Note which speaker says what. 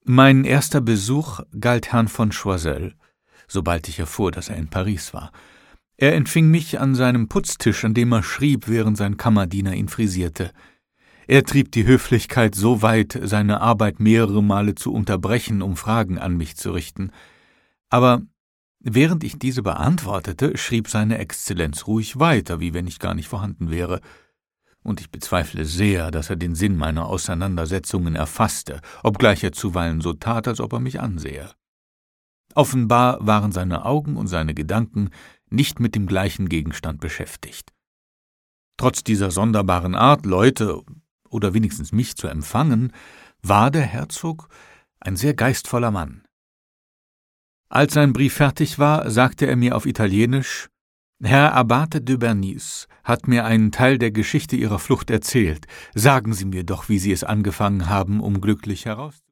Speaker 1: Mein erster Besuch galt Herrn von Choiseul, sobald ich erfuhr, dass er in Paris war. Er empfing mich an seinem Putztisch, an dem er schrieb, während sein Kammerdiener ihn frisierte. Er trieb die Höflichkeit so weit, seine Arbeit mehrere Male zu unterbrechen, um Fragen an mich zu richten. Aber während ich diese beantwortete, schrieb seine Exzellenz ruhig weiter, wie wenn ich gar nicht vorhanden wäre. Und ich bezweifle sehr, dass er den Sinn meiner Auseinandersetzungen erfasste, obgleich er zuweilen so tat, als ob er mich ansähe. Offenbar waren seine Augen und seine Gedanken nicht mit dem gleichen Gegenstand beschäftigt. Trotz dieser sonderbaren Art, Leute oder wenigstens mich zu empfangen, war der Herzog ein sehr geistvoller Mann. Als sein Brief fertig war, sagte er mir auf Italienisch: »Herr Abbate de Bernis hat mir einen Teil der Geschichte Ihrer Flucht erzählt. Sagen Sie mir doch, wie Sie es angefangen haben, um glücklich herauszukommen.«